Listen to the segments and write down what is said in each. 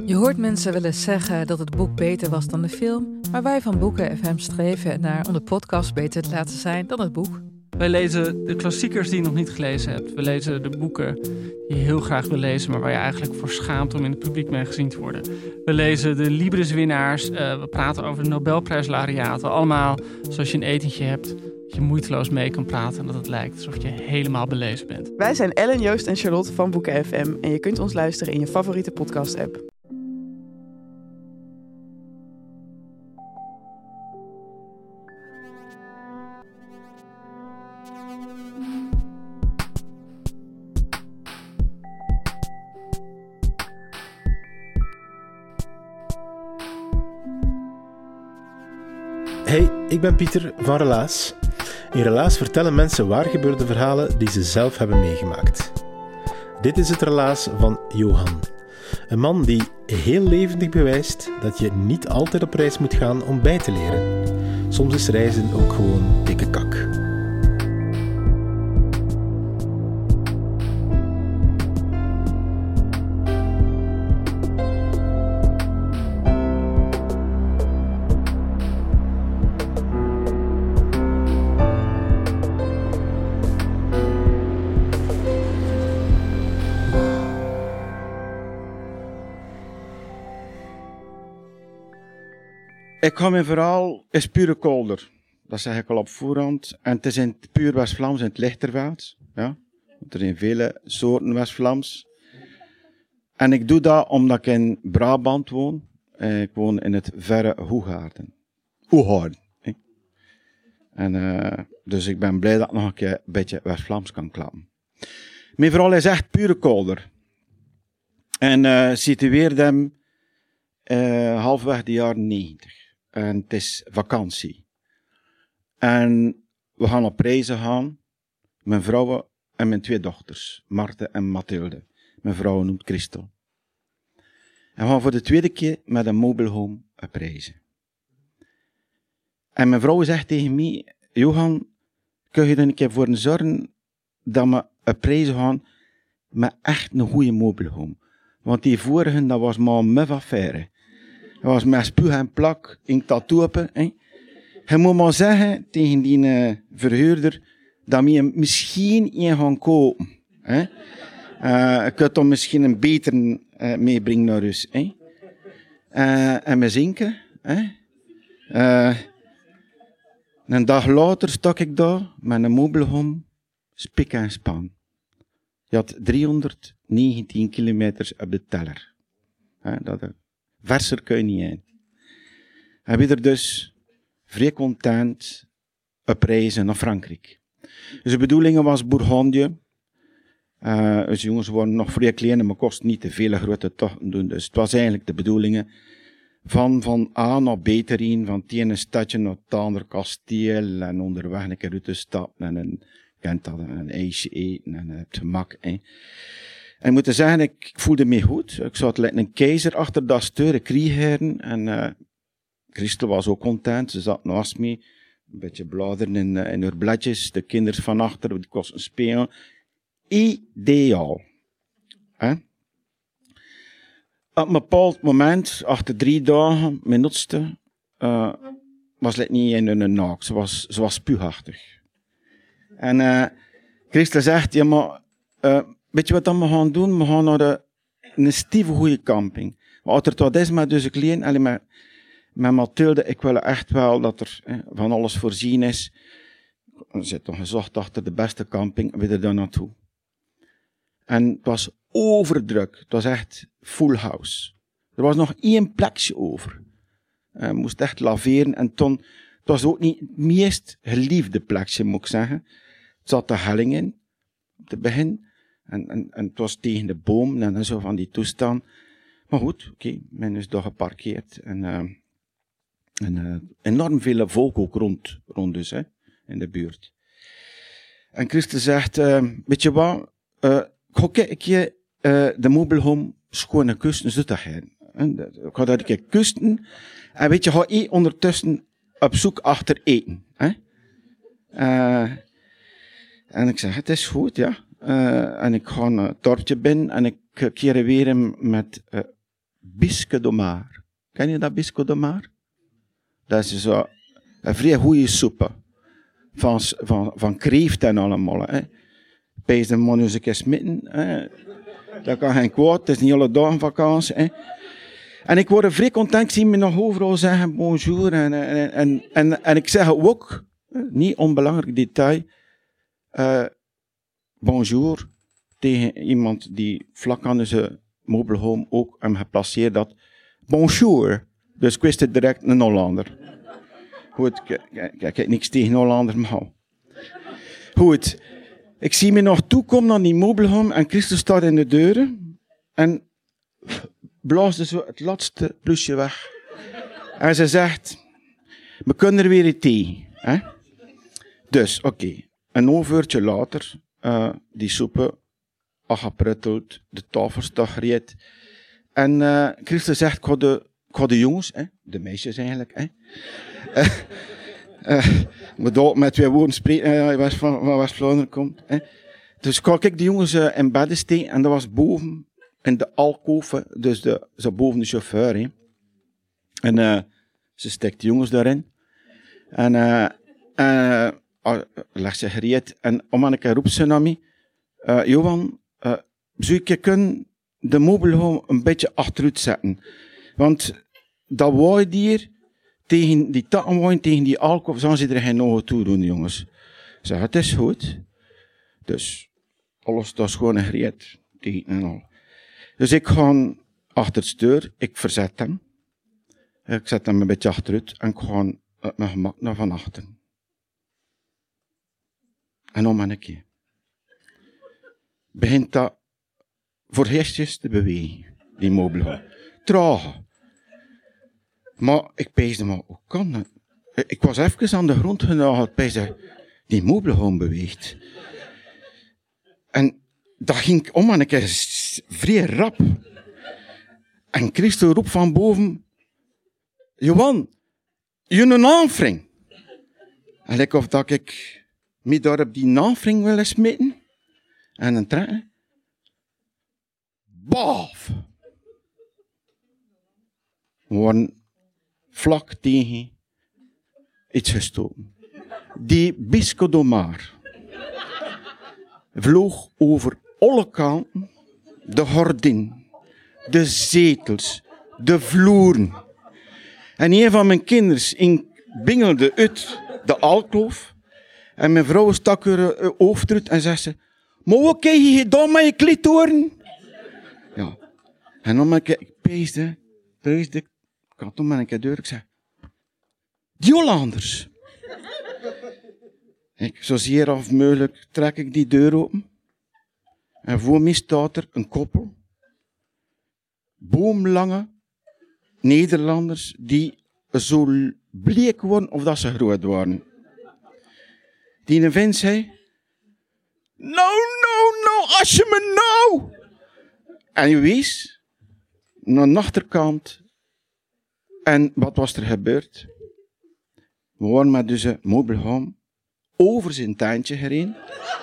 Je hoort mensen wel eens zeggen dat het boek beter was dan de film, maar wij van Boeken FM streven ernaar om de podcast beter te laten zijn dan het boek. Wij lezen de klassiekers die je nog niet gelezen hebt. We lezen de boeken die je heel graag wil lezen, maar waar je eigenlijk voor schaamt om in het publiek mee gezien te worden. We lezen de Libris-winnaars. We praten over de Nobelprijslaureaten. Allemaal zoals je een etentje hebt, dat je moeiteloos mee kan praten en dat het lijkt alsof je helemaal belezen bent. Wij zijn Ellen, Joost en Charlotte van Boeken FM en je kunt ons luisteren in je favoriete podcast-app. Hey, ik ben Pieter van Relaas. In Relaas vertellen mensen waargebeurde verhalen die ze zelf hebben meegemaakt. Dit is het Relaas van Johan. Een man die heel levendig bewijst dat je niet altijd op reis moet gaan om bij te leren. Soms is reizen ook gewoon dikke kak. Ik ga mijn verhaal is pure kolder. Dat zeg ik al op voorhand. En het is in het puur West-Vlaams in het Lichterveld. Ja? Want er zijn vele soorten West-Vlaams. En ik doe dat omdat ik in Brabant woon. Ik woon in het verre Hoegaarden. En dus ik ben blij dat ik nog een keer een beetje West-Vlaams kan klappen. Mijn verhaal is echt pure kolder. En situeert hem halfweg de jaren 90. En het is vakantie. En we gaan op reizen gaan. Mijn vrouwen en mijn twee dochters. Marthe en Mathilde. Mijn vrouw noemt Christel. En we gaan voor de tweede keer met een mobile home op reizen. En mijn vrouw zegt tegen mij: Johan, kun je er een keer voor zorgen dat we op reizen gaan met echt een goede mobile home? Want die vorige, dat was maar een muf affaire. Dat was met spuug en plak in tattoopen. Je moet maar zeggen tegen die verhuurder dat we hem misschien een gaan kopen. Je kunt dan misschien een beter meebrengen naar huis. En we zinken. Een dag later stak ik daar met een mobile home, spik en span. Je had 319 kilometer op de teller. Verser kun je niet in. En we er dus vrij content op reizen naar Frankrijk. Dus de bedoeling was Bourgondië. Dus jongens waren nog vrij klein, maar kost niet te veel grote tochten doen. Dus het was eigenlijk de bedoeling van A naar B te rijden, van het ene stadje naar het andere kasteel, en onderweg een keer uit te stappen, en een ijsje eten, en het gemak. En ik moet zeggen, ik voelde me goed. Ik zat like een keizer achter dat stuur, kriegeren. En Christel was ook content. Ze zat naast me. Een beetje bladeren in haar bladjes. De kinderen van achter, die kosten spelen. Ideaal. Op een bepaald moment, achter 3 dagen, mijn oudste, was het niet in een naak. Ze was spuugachtig. En Christel zegt, ja maar... weet je wat dan we gaan doen? We gaan naar een stieve goede camping. Wat er tot is met deze klein, met Mathilde, ik wil echt wel dat er van alles voorzien is. We zitten gezocht achter de beste camping, we er dan naartoe. En het was overdruk. Het was echt full house. Er was nog 1 plekje over. Je moest echt laveren. En toen, het was ook niet het meest geliefde plekje, moet ik zeggen. Het zat de helling in, op het begin. En het was tegen de boom en zo van die toestand. Maar goed, oké, men is daar geparkeerd. En enorm veel volk ook rond dus, in de buurt. En Christel zegt, weet je wat, ga ik je de mobile home schone kusten zoetigheid. Ik ga dat een keer kusten. En weet je, ga ik ondertussen op zoek achter eten. En ik zeg, het is goed, ja. En ik ga een dorpje binnen en ik keer weer met Bisque de Mar. Ken je dat Bisque de Mar? Dat is zo een vrij goede soep. Van kreeft en allemaal. Hè. Pees de man eens een keer smitten. Hè. Dat kan geen kwaad. Het is niet alle dagen vakantie. Hè. En ik word vrij content. Ik zie me nog overal zeggen bonjour. En ik zeg ook, niet onbelangrijk detail, bonjour tegen iemand die vlak aan zijn mobile home ook hem geplaceerd had. Bonjour. Dus ik wist het direct een Hollander. Goed, ik heb niks tegen Hollander, maar goed. Ik zie me nog toekomen aan die mobile home en Christus staat in de deuren en blaast dus het laatste plusje weg. En ze zegt, we kunnen er weer tegen. Hè? Dus, oké. Een overuurtje later, die soepen, aangeprutteld, de tafel staat gereed. En Christus zegt, ik ga de jongens, de meisjes eigenlijk, maar daar met twee woorden spreken, van West-Vlaanderen komt. Dus kwam ik de jongens in bed steken en dat was boven in de alkove, dus zo boven de chauffeur. En ze steekt de jongens daarin. En legt ze gereed. En om een keer roept ze naar mij, Johan, zou ik kunnen de mobile home een beetje achteruit zetten? Want dat waait hier tegen die takken, tegen die alkove, zouden ze er geen ogen toe doen, jongens. Ik zeg, het is goed. Dus alles, dat is gewoon een gereed. En al. Dus ik ga achter het stuur, ik verzet hem. Ik zet hem een beetje achteruit en ik ga met mijn gemak naar van achter. En om een keer begint dat voor heestjes te bewegen, die mobile. Traag. Maar ik peesde, maar hoe kan dat? Ik was even aan de grond genageld, peesde, die mobile home beweegt. En dat ging om en ik is vrij rap. En Christus roept van boven, Johan, je een aanvring. En ik of dat ik me daar op die aanvring wil smitten. En een trein. Baf! We waren vlak tegen iets gestoken. Die Bisque de Mar vloog over alle kanten, de gordijn, de zetels, de vloeren. En een van mijn kinderen bingelde uit de alkloof. En mijn vrouw stak haar hoofd eruit en zei ze, maar wat heb je gedaan met je klitoren? Ja. En dan ik peesde, ik had toen maar een keer deur, ik zei, die Hollanders. Zo zeer als mogelijk trek ik die deur open. En voor mij staat er een koppel. Boomlange Nederlanders die zo bleek worden of dat ze groot waren. Die een vent zei, no, als je me nou. En je wees naar de achterkant. En wat was er gebeurd? We waren met dus een mobile home over zijn tuintje gereden.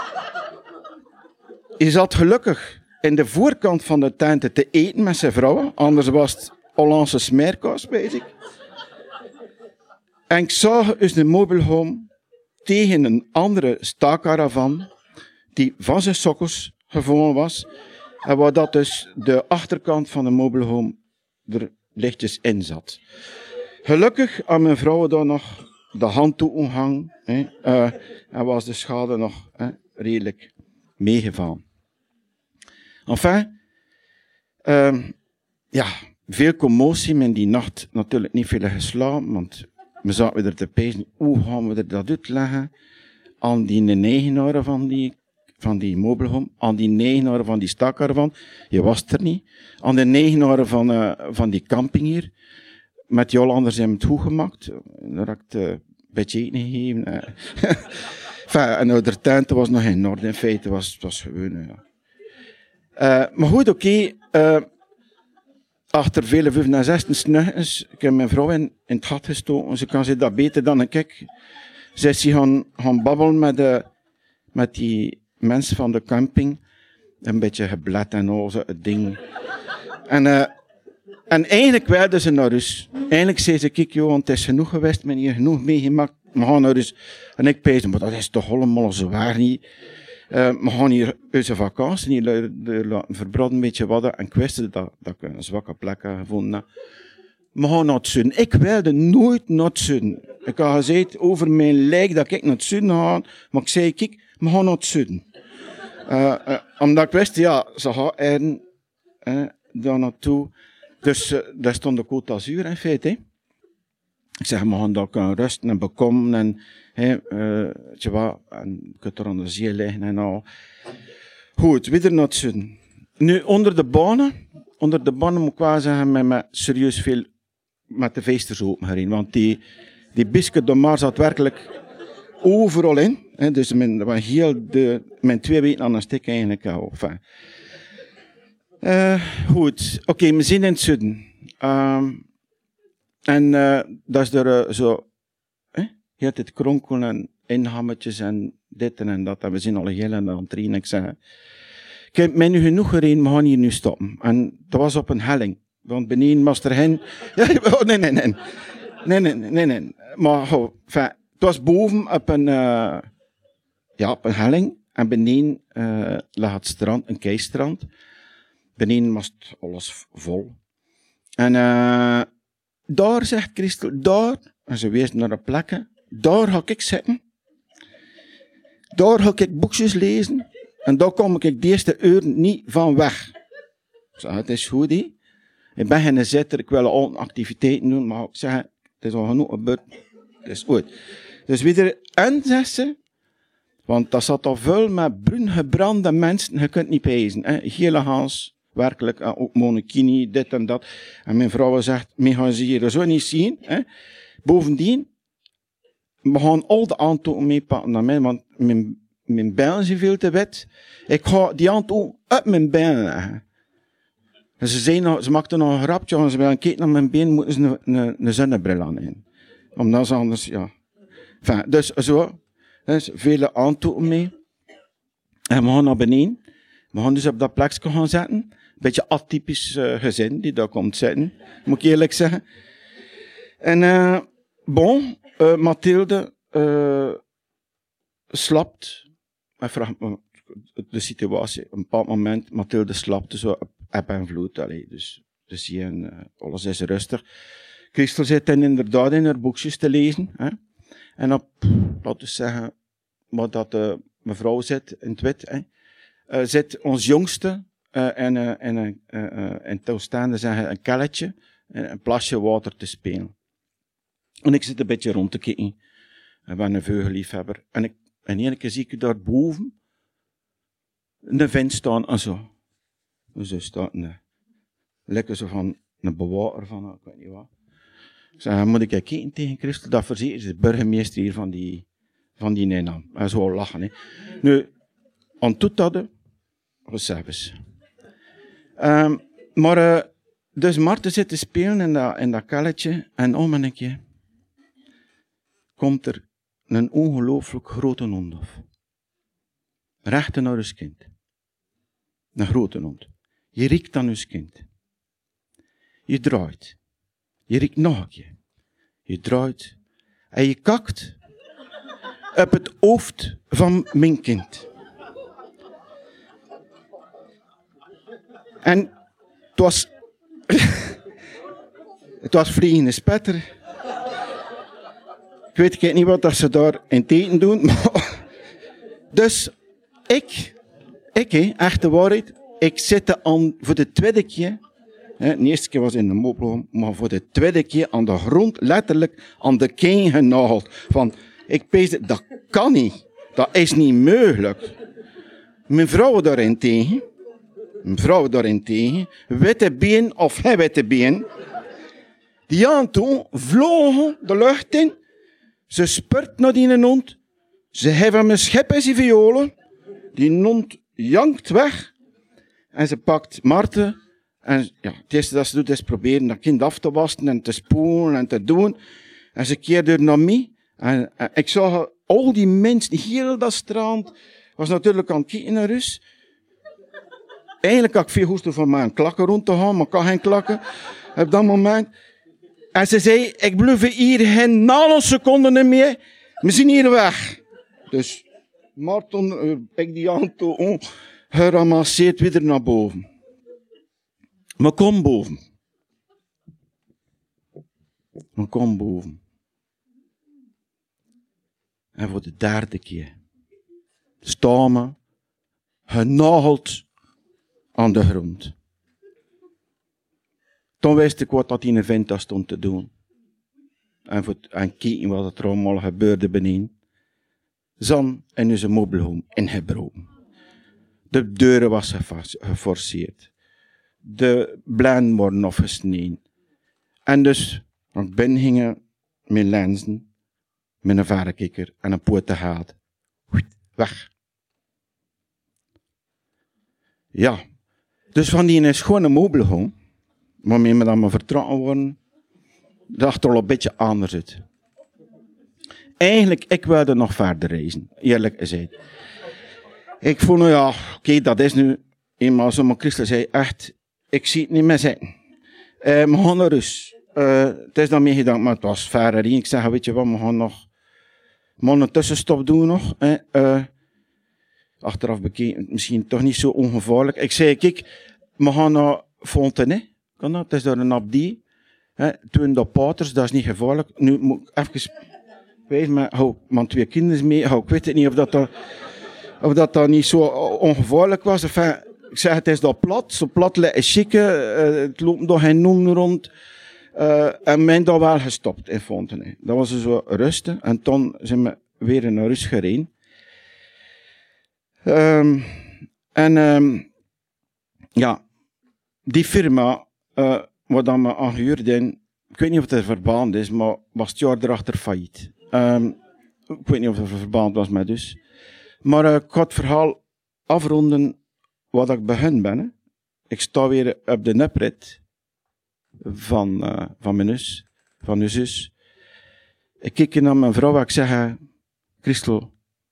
Hij zat gelukkig in de voorkant van de tuin te eten met zijn vrouw. Anders was het Hollandse smeerkaas bezig. En ik zag dus een mobile home tegen een andere staakkaravan die van zijn sokkels gevonden was. En waar dat dus de achterkant van de mobile home er lichtjes in zat. Gelukkig had mijn vrouw daar nog de hand toe omhangen. En was de schade nog redelijk meegevallen. Enfin, veel commotie, men die nacht natuurlijk niet veel geslapen, want we zaten er te pezen, hoe gaan we er dat uitleggen aan die eigenaar van die mobile home, aan die eigenaar van die staakkaravan, je was er niet, aan de eigenaar van die camping hier, met die Hollanders hebben het goed gemaakt, daar heb ik een beetje eten gegeven. En de tent was nog in orde, in feite was gewoon, ja. Maar goed, oké. Achter vele 5 en 6 snuggers, ik heb mijn vrouw in het gat gestoken. Ze kan zich dat beter dan ik. Zij is gaan babbelen met die mensen van de camping. Een beetje geblet en al zo, het ding. En En eigenlijk wilden ze naar huis. Eigenlijk zei ze, kijk Johan, het is genoeg geweest, men hier genoeg meegemaakt, we gaan naar huis. En ik pees, maar dat is toch allemaal zwaar niet. We gaan hier onze vakantie hier laten verbranden, een beetje wat. En ik wist dat ik een zwakke plek had gevonden. We gaan naar het zuiden. Ik wilde nooit naar het zuiden. Ik had gezegd over mijn lijk dat ik naar het zuiden ga. Maar ik zei, kijk, we gaan naar het zuiden. Omdat ik wist, ja, ze gaan daar naartoe. Dus daar stond de Côte d'Azur in feite. Ik zeg, we gaan daar kunnen rusten en bekomen. En, weet je wat, en je kunt er aan de zee liggen en al. Goed, weer naar het zuiden. Nu, onder de banen moet ik wel zeggen, met serieus veel met de veesters open gereden. Want die biscuit de Mars zat werkelijk overal in. Dus mijn 2 weken aan een stuk eigenlijk al. Enfin. Goed, oké, we zijn in het zuiden. En dat is er zo, heel het kronkelen en inhammetjes en dit en dat. En we zijn al heel aan het trainen. Ik zeg, ik heb mij nu genoeg gereden, we gaan hier nu stoppen. En dat was op een helling. Want beneden was er hen. Ja, nee. Maar enfin, het was boven op een helling. En beneden lag het strand, een keistrand. Beneden was het alles vol. En daar, zegt Christel, daar, en ze wees naar een plek, daar ga ik zitten. Daar ga ik boekjes lezen. En daar kom ik de eerste uur niet van weg. Ik zeg, het is goed, hè. Ik ben geen zitter, ik wil al activiteiten doen, maar ik zeg, het is al genoeg gebeurd. Het is goed. Dus weer, en zegt ze, want dat zat al vol met bruin gebrande mensen, je kunt niet pezen. Gele Hans, werkelijk, ook monokini, dit en dat. En mijn vrouw zegt, we gaan ze hier zo niet zien. Bovendien, we gaan al de aantonen meepakken naar mij, want mijn bijlen zijn veel te wit. Ik ga die aantonen op mijn bijlen leggen. En ze maakten nog een grapje, als ze willen kijken naar mijn been, moeten ze een zonnebril aan in. Omdat ze anders, ja. Enfin, dus zo, dus vele aantonen mee. En we gaan naar beneden. We gaan dus op dat plekje gaan zetten. Een beetje atypisch gezin die daar komt zitten, moet ik eerlijk zeggen. En Mathilde slapt. Ik vraag me de situatie. Op een bepaald moment, Mathilde slapte zo op eb en vloed. Dus hier, alles is rustig. Christel zit dan inderdaad in haar boekjes te lezen. Hè. En op, laten we zeggen, wat dat mevrouw zit in het wit, zit ons jongste en toestaande zeggen een kelletje en een plasje water te spelen. En ik zit een beetje rond te kijken. Ik ben een veugelliefhebber. En één keer zie ik daar boven een vent staan en zo. Dus er staat lekker zo van een bewaker van, ik weet niet wat. Ik zeg, moet ik kijken tegen Christel? Dat verzekert de burgemeester hier van die Nijnaam. Hij zou lachen, hè. Nu, aan toe hadden, we zelfs. Dus Marten zit te spelen in dat kelletje en om een keer komt er een ongelooflijk grote hond af. Recht naar ons kind. Een grote hond. Je riekt aan ons kind. Je draait. Je riekt nog een keer. Je draait. En je kakt op het hoofd van mijn kind. En het was vliegende spetter. Ik weet niet wat ze daar in het eten doen, maar dus echt de waarheid, ik zit voor de tweede keer, de eerste keer was in de mobiel, maar voor de tweede keer aan de grond, letterlijk aan de keen genageld. Van, ik pees, dat kan niet, dat is niet mogelijk. Mijn vrouw daarentegen, witte been of geen witte been, die aan toe vlogen de lucht in, ze spurt naar die hond, ze hebben mijn schep in zijn violen, die hond jankt weg, en ze pakt Marten, en ja, het eerste dat ze doet is proberen dat kind af te wassen, en te spoelen, en te doen, en ze keerde naar mij, en ik zag al die mensen, heel dat strand, was natuurlijk aan het kijken naar Rus. Eigenlijk had ik veel hoesten van mijn klakken rond te gaan, maar ik kan geen klakken. Op dat moment. En ze zei, ik blijf hier geen nanoseconden meer. We zijn hier weg. Dus Martin, ik die auto geramasseerd weer naar boven. Maar kom boven. En voor de derde keer staan we genageld aan de grond. Toen wist ik wat dat in een vent stond te doen. En kijken wat er allemaal gebeurde beneden. Zan en onze mobielhome ingebroken. De deuren was geforceerd. De blinden worden afgesneden. En dus, want binnen gingen met lenzen, met een verrekijker en een poortegaat. Weg. Ja. Dus van die schone mobielhome, waarmee we dan maar vertrokken worden, dacht er al een beetje anders uit. Eigenlijk, ik wilde nog verder reizen, eerlijk gezegd. Ik vond, ja, oké, dat is nu eenmaal zo, maar Christel zei echt, ik zie het niet meer zitten. We gaan naar rust. Het is dan meegedankt, maar het was verder. Ik zeg, weet je wat, we gaan nog een tussenstop doen nog. Achteraf bekeken, misschien toch niet zo ongevaarlijk. Ik zei, kijk, we gaan naar Fontenay. Kan dat? Het is daar een abdie. Toen dat paters, dat is niet gevaarlijk. Nu moet ik even wijzen, maar hou man 2 kinderen mee. Ik weet het niet of dat niet zo ongevaarlijk was. Enfin, ik zeg, het is dat plat. Zo plat is chique. Het loopt nog geen noem rond. En men daar wel gestopt in Fontenay. Dat was zo rustig. En toen zijn we weer naar rust gereden. Ja, die firma, wat dan me aangehuurd in, ik weet niet of het een verband is, maar was het jaar erachter failliet. Ik weet niet of het een verband was met dus. Maar ik ga het verhaal afronden wat ik begin ben. Hè. Ik sta weer op de neprit van mijn zus. Ik kijk naar mijn vrouw en ik zeg, Christel,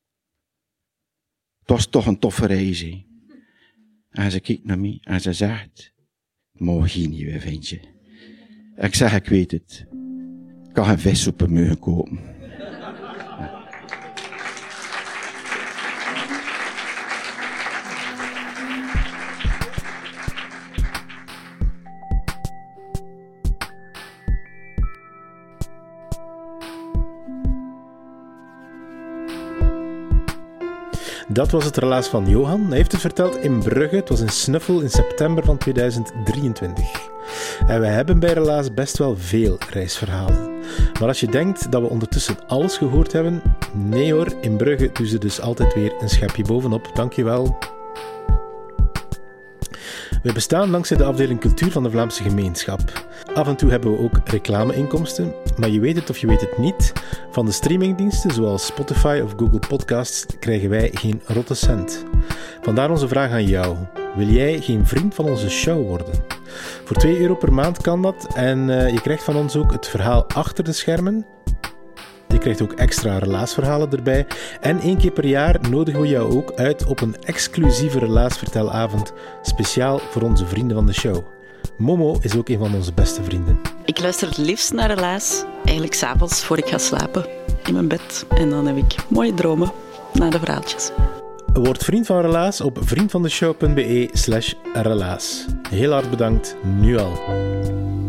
het was toch een toffe reis. He. En ze kijkt naar mij en ze zegt, mogen hier niet weer, ventje. Ik zeg, ik weet het. Ik kan geen vissoepen mogen kopen. Dat was het relaas van Johan. Hij heeft het verteld in Brugge. Het was een snuffel in september van 2023. En wij hebben bij Relaas best wel veel reisverhalen. Maar als je denkt dat we ondertussen alles gehoord hebben, nee hoor, in Brugge doen ze dus altijd weer een schepje bovenop. Dankjewel. Wij bestaan dankzij de afdeling cultuur van de Vlaamse gemeenschap. Af en toe hebben we ook reclameinkomsten, maar je weet het of je weet het niet, van de streamingdiensten zoals Spotify of Google Podcasts krijgen wij geen rotte cent. Vandaar onze vraag aan jou. Wil jij geen vriend van onze show worden? Voor €2 per maand kan dat en je krijgt van ons ook het verhaal achter de schermen. Je krijgt ook extra relaasverhalen erbij. En 1 keer per jaar nodigen we jou ook uit op een exclusieve relaasvertelavond, speciaal voor onze vrienden van de show. Momo is ook een van onze beste vrienden. Ik luister het liefst naar Relaas, eigenlijk 's avonds voor ik ga slapen, in mijn bed. En dan heb ik mooie dromen na de verhaaltjes. Word vriend van Relaas op vriendvandeshow.be/relaas. Heel hard bedankt, nu al.